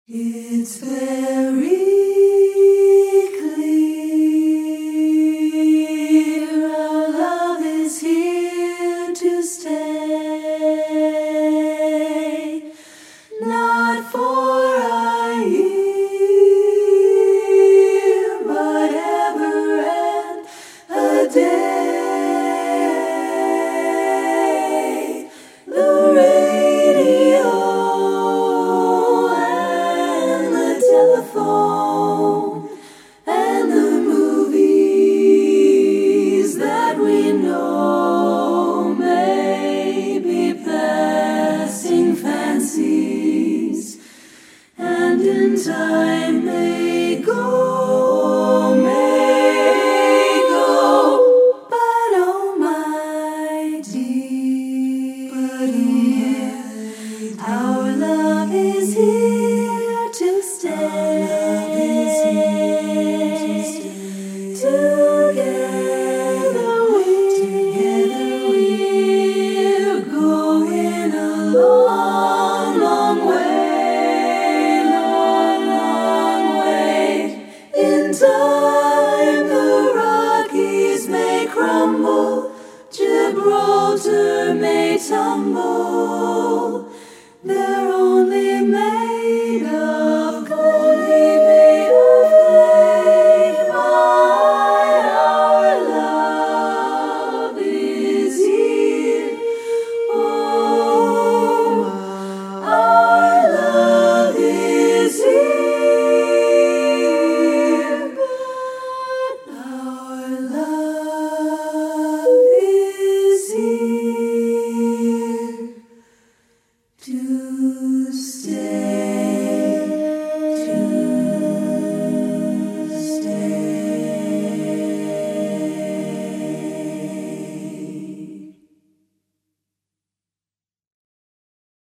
It's very clear our love is here to stay, not for a year, but ever and a day. The radio and the telephone and the movies that we know may be passing fancies, and in time may go